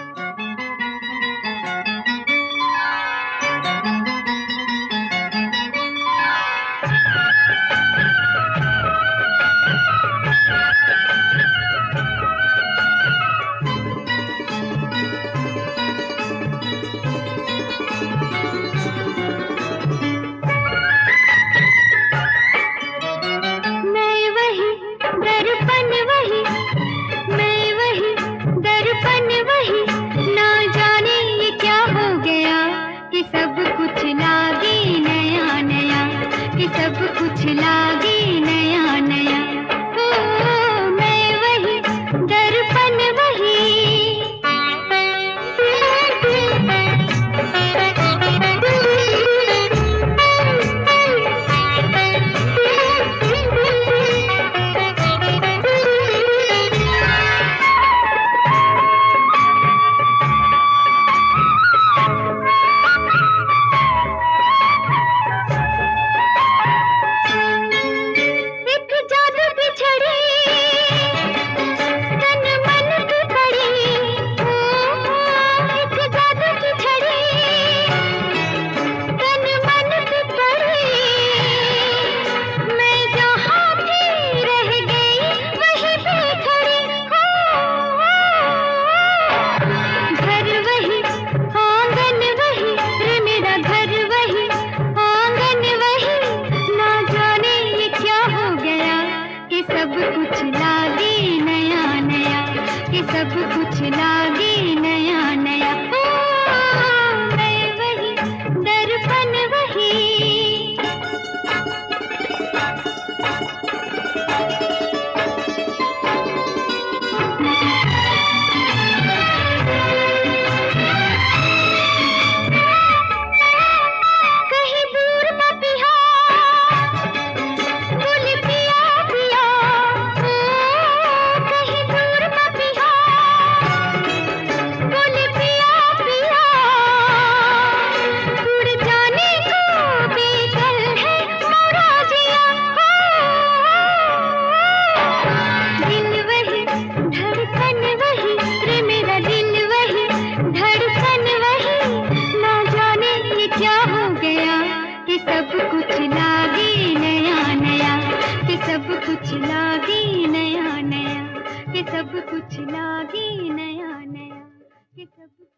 सब कुछ लागे नया नया। ओ मैं वही दर्पण वही। सब कुछ लागे नया नया। ओ मैं वही दर्पण वही। कहीं दूर पपिया गुल पिया पिया। कहीं दूर पपिया गुल पिया पिया। उड़ जाने को बेकल है मोरा जिया। दिल वही धड़कन वही रे मेरा दिल वही धड़कन वही। ना जाने ये क्या हो गया कि सब कुछ लागे नया नया। कि सब कुछ लागे नया नया। कि सब कुछ लागे नया नया। कि सब